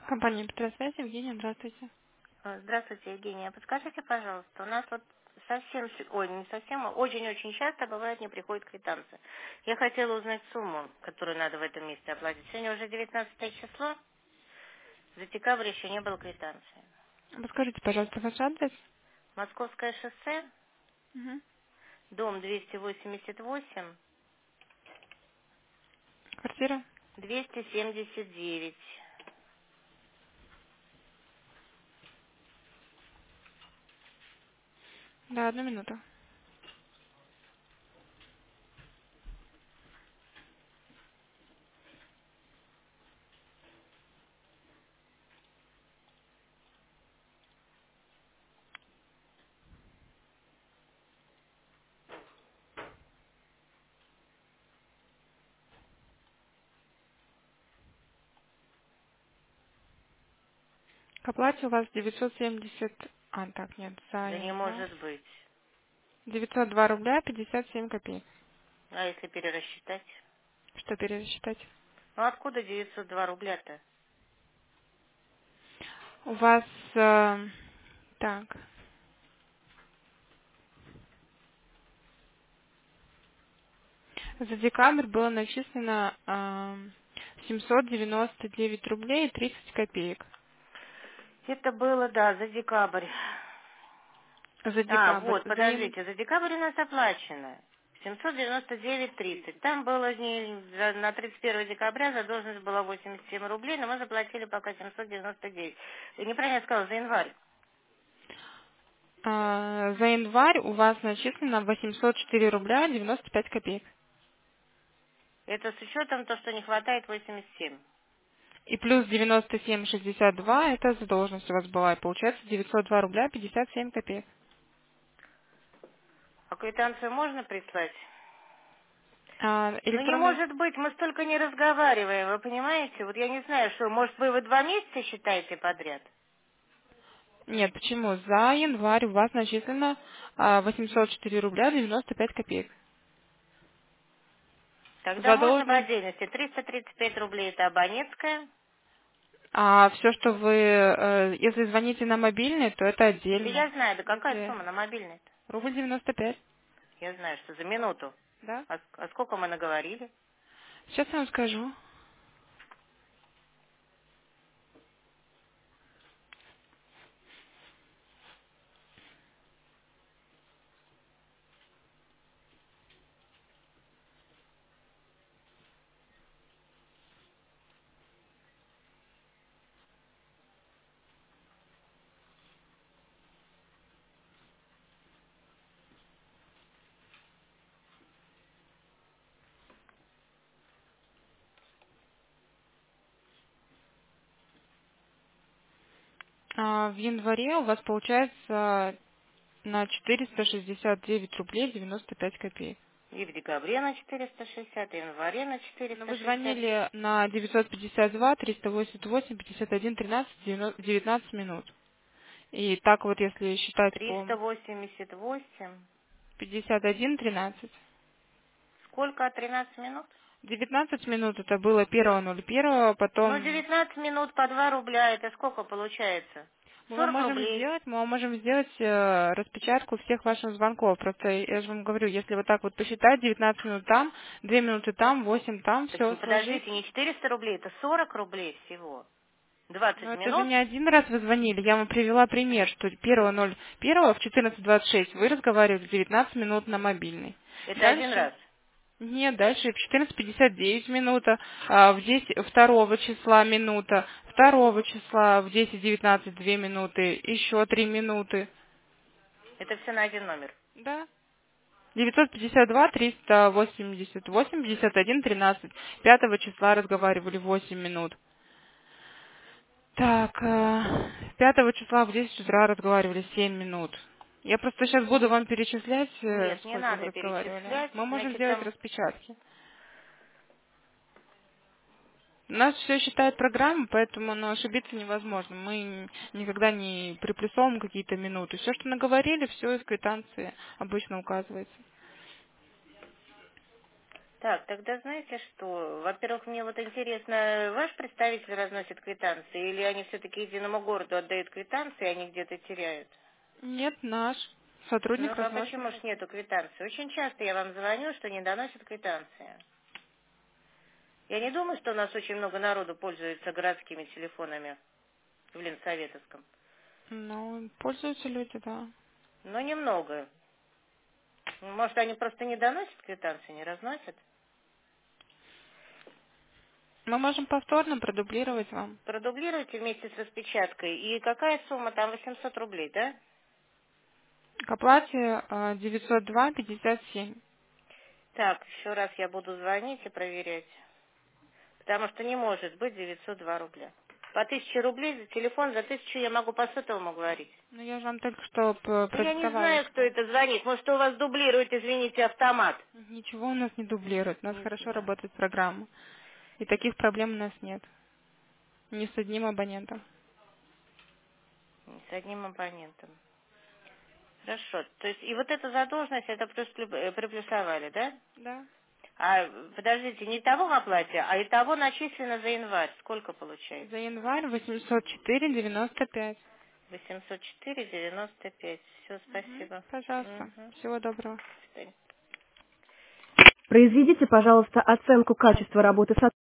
Компания Петросвязь, Евгения, здравствуйте. Здравствуйте, Евгения. Подскажите, пожалуйста, у нас вот совсем, ой, не совсем, а очень-очень часто бывает не приходит квитанция. Я хотела узнать сумму, которую надо в этом месте оплатить. Сегодня уже 19 число, за декабрь еще не было квитанции. Подскажите, пожалуйста, ваш адрес? Московское шоссе, Мгм. дом 288, Квартира? 279. Да, одну минуту. К оплате у вас 970... А, так, нет, за Да не январь. может быть. 902 рубля 57 копеек. А если перерасчитать? Что пересчитать? Ну откуда 902 рубля-то? У вас... так, за декабрь было начислено 799 рублей и 30 копеек. Это было, да, за декабрь. За А, декабрь. вот, подождите, за декабрь у нас оплачено 799,30. Там было на 31 декабря задолженность была 87 рублей, но мы заплатили пока 799. И неправильно я сказала, за январь. За январь у вас начислено 804 рубля 95 копеек. Это с учетом то, что не хватает 87. И плюс 97,62 это задолженность у вас была. И получается 902 рубля 57 копеек. А квитанцию можно прислать? Ну не Электронный... может быть, мы столько не разговариваем, вы понимаете? Вот я не знаю, что, может вы 2 месяца считаете подряд? Нет, почему? За январь у вас начислено 804 рубля 95 копеек. Тогда можно по Задолженность... отдельности. 335 рублей это абонентская. А все, что вы... Если звоните на мобильный, то это Да отдельно. я знаю, да какая Если сумма на мобильный-то? рубль 95, Я знаю, что за минуту. да? А сколько мы наговорили? Сейчас я вам скажу. В январе у вас получается на 469 рублей 95 копеек. И в декабре на 460, и в январе на Но вы 460. звонили на 952 388 51 13 19 минут. И так вот, если считать по 388. 51 13. Сколько? 13 минут? 19 минут это было 1.01, Ну, потом 19 минут по 2 рубля, это сколько получается? мы вам 40 можем рублей. сделать, распечатку всех ваших звонков. Просто я же вам говорю, если вот так вот посчитать, 19 минут там, 2 минуты там, 8 там, Так все сложить. подождите, не 400 рублей, это 40 рублей всего. Но 20 это же минут. не один раз вы звонили. Я вам привела пример, что 1.01 в 14.26 вы разговаривали 19 минут на мобильный. Это один Дальше? раз. Нет, дальше в 14.59 минута, в 10, 2 числа минута, 2 числа в 10.19 2 минуты, еще 3 минуты. Это все на один номер. Да. 952 388 51 13. 5 числа разговаривали 8 минут. Так, 5 числа в 10 утра разговаривали 7 минут. Я просто сейчас буду вам перечислять, Нет, не сколько вы надо разговаривали. перечислять. Мы можем Значит, сделать там распечатки. У нас все считает программа, поэтому ошибиться невозможно. Мы никогда не приплюсовываем какие-то минуты. Все, что наговорили, все из квитанции обычно указывается. Так, тогда знаете что? Во-первых, мне вот интересно, ваш представитель разносит квитанции, или они все-таки единому городу отдают квитанции, и они где-то теряют? Нет, наш Ну, сотрудник а разносит. почему ж нету квитанции? Очень часто я вам звоню, что не доносят квитанции. Я не думаю, что у нас очень много народу пользуется городскими телефонами в Ленсоветовском. Ну, пользуются люди, да. Но немного. Может, они просто не доносят квитанции, не разносят? Мы можем повторно продублировать вам. Продублируйте вместе с распечаткой. И какая сумма там? 800 рублей, да? К оплате 902,57. Так, еще раз я буду звонить и проверять. Потому что не может быть 902 рубля. По 1000 рублей за телефон, за 1000 я могу по сотовому говорить. Ну, я же вам только что Ну, я не продиктовала. знаю, кто это звонит. Может, у вас дублирует, извините, автомат. Ничего у нас не дублирует. У нас Не хорошо знаю. работает программа. И таких проблем у нас нет. Ни с одним абонентом. С одним абонентом. Хорошо. То есть, и вот эта задолженность, это приплюсовали, да? Да. А, подождите, не того в оплате, а и того начислено за январь. Сколько получается? За январь 804,95. 804,95. Все, спасибо. Пожалуйста. Угу. Всего доброго. До свидания. Произведите, пожалуйста, оценку качества работы сотрудника.